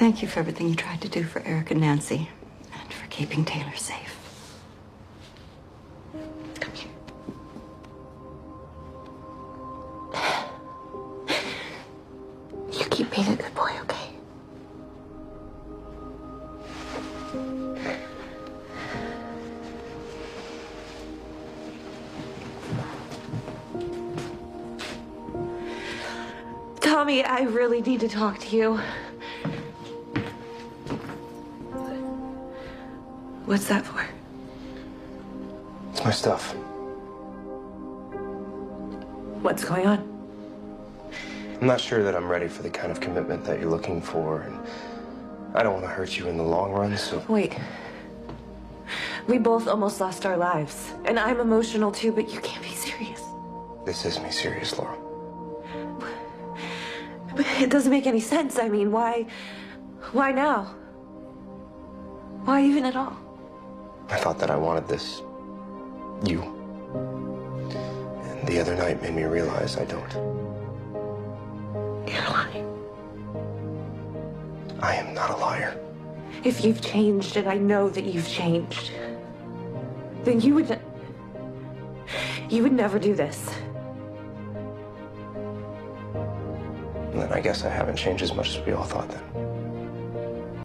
Thank you for everything you tried to do for Eric and Nancy, and for keeping Taylor safe. Come here. You keep being a good boy, okay? Tommy, I really need to talk to you. What's that for? It's my stuff. What's going on? I'm not sure that I'm ready for the kind of commitment that you're looking for, and I don't want to hurt you in the long run, so... Wait. We both almost lost our lives, and I'm emotional too, but you can't be serious. This is me serious, Laura. But it doesn't make any sense. I mean, why now? Why even at all? I thought that I wanted this. You. And the other night made me realize I don't. You're lying. I am not a liar. If you've changed, and I know that you've changed, then you would never do this. And then I guess I haven't changed as much as we all thought then.